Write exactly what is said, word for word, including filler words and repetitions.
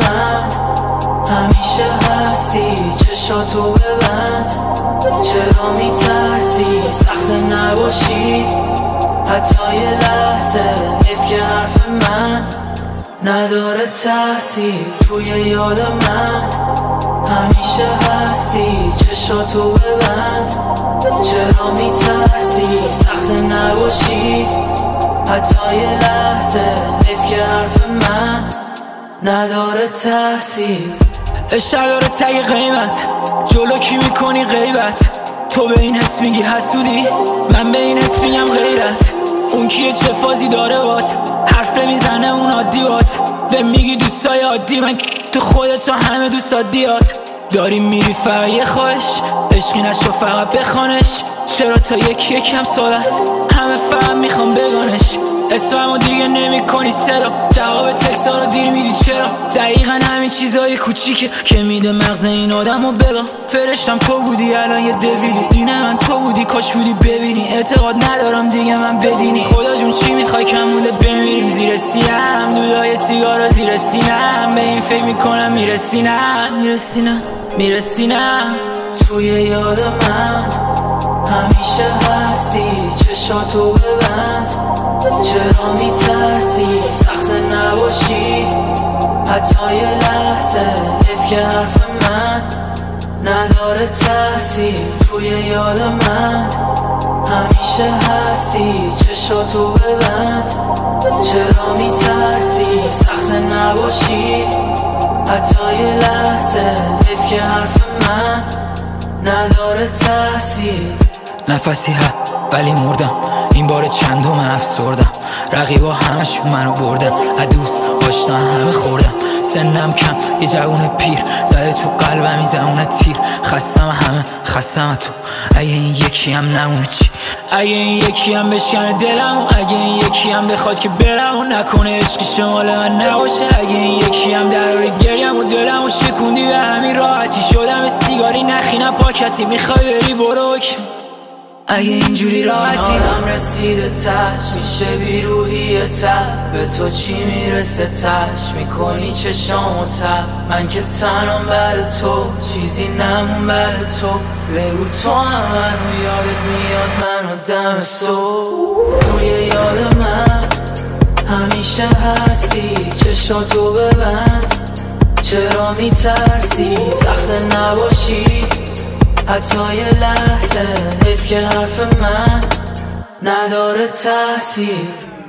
من همیشه هستی، چشاتو ببند. چرا میترسی سخت نباشی حتی یه لحظه؟ حیف که حرف من نداره تاثیر توی یاد من. همیشه هستی، چشاتو ببند. چرا میترسی سخت نباشی حتی یه لحظه؟ حیف که حرف من نداره تاثیر. عشق داره تای قیمت، جلو کی میکنی غیبت؟ تو به این حس میگی حسودی، من به این حس میگم غیرت. اون کیه چه فازی داره بات، حرف نمیزنه اون عادی بات. به میگی دوستای عادی، من تو خودت تو همه دوست عادیات. داری میری فقط یه خواهش، عشقی نشو فقط بخوانش. چرا تا یکی یکم سال است همه فقط میخوام بگانش. اسممو دیگه نمی کنی صدا، جواب تکسا رو دیر میدی چرا؟ دقیقا همین چیزای کوچیکه که میده مغز این آدم رو بگم. فرشتم تو بودی الان یه دویلی، دینه من تو بودی کاش بودی ببینی. اعتقاد ندارم دیگه من بدینی، خدا جون چی میخوای کم مونده بمیریم زیر سینم. دودای سیگارا زیر سینم، به این فکر میکنم میرسینم میرسینم میرسینم. توی یاد من همیشه هستی، چشاتو ببند. چرا میترسی سخت نباشی حتی یه لحظه؟ حیف که حرف من نداره تاثیر توی یاد من. همیشه هستی، چشاتو ببند. چرا میترسی سخت نباشی حتی یه لحظه؟ حیف که حرف من نداره تاثیر. نفسی ها ولی مردم، این بار چندم افسردم. رقیبا همشون منو بردن، دوست داشتن همه خوردم. سنم کم یه جوون پیر زده تو قلبم این زمونه تیر. خستم همه خستم تو، اگه این یکی هم نمونه چی؟ اگه این یکی هم بشکنه دلم، اگه این یکی هم بخواد که برم و نکنه عشقی شمال من نباشه. اگه این یکی هم دراره گریم و دلم و شکوندی به همین راحتی. شدم سیگاری نخی نه پاکتی، میخوای بری برو اگه اینجوری راحتی. آدم رسیده تش میشه بیروحی تب، به تو چی میرسه تش میکنی چشامو تب. من که تنم بعد تو چیزی نمون بعد تو. بگو تو هم منو یادت میاد منو دم صبح. توی یاد من همیشه هستی، چشاتو ببند. چرا میترسی سخت نباشی حتی یه لحظه؟ حیف که حرف من نداره تاثیر.